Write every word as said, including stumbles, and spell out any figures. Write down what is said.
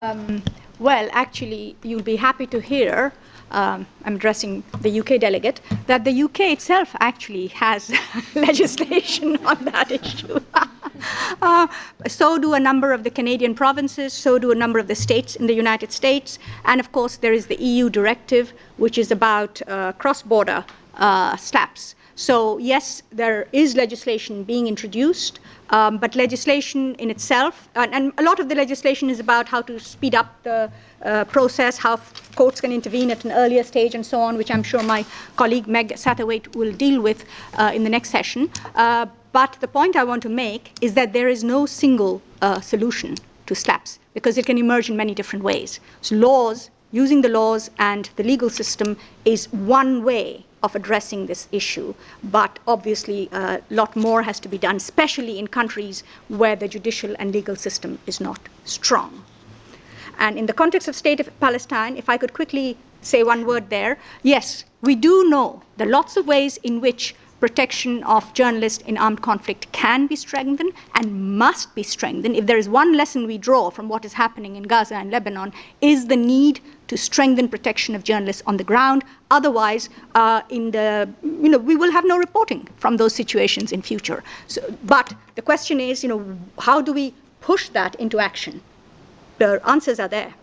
Um, well, actually, you'll be happy to hear, um, I'm addressing the U K delegate, that the U K itself actually has legislation on that issue. uh, so do a number of the Canadian provinces, so do a number of the states in the United States, and of course there is the E U directive, which is about uh, cross-border uh, SLAPPs. So yes, there is legislation being introduced, um, but legislation in itself, and, and a lot of the legislation is about how to speed up the uh, process, how courts can intervene at an earlier stage and so on, which I'm sure my colleague Meg Satterthwaite will deal with uh, in the next session. Uh, but the point I want to make is that there is no single uh, solution to SLAPPs, because it can emerge in many different ways. So laws, using the laws and the legal system is one way of addressing this issue, but obviously a lot more has to be done, especially in countries where the judicial and legal system is not strong. And in the context of State of Palestine, if I could quickly say one word there, yes, we do know there are lots of ways in which protection of journalists in armed conflict can be strengthened and must be strengthened. If there is one lesson we draw from what is happening in Gaza and Lebanon, is the need to strengthen protection of journalists on the ground. Otherwise, uh, in the, you know, we will have no reporting from those situations in future. So, but the question is, you know, how do we push that into action? The answers are there.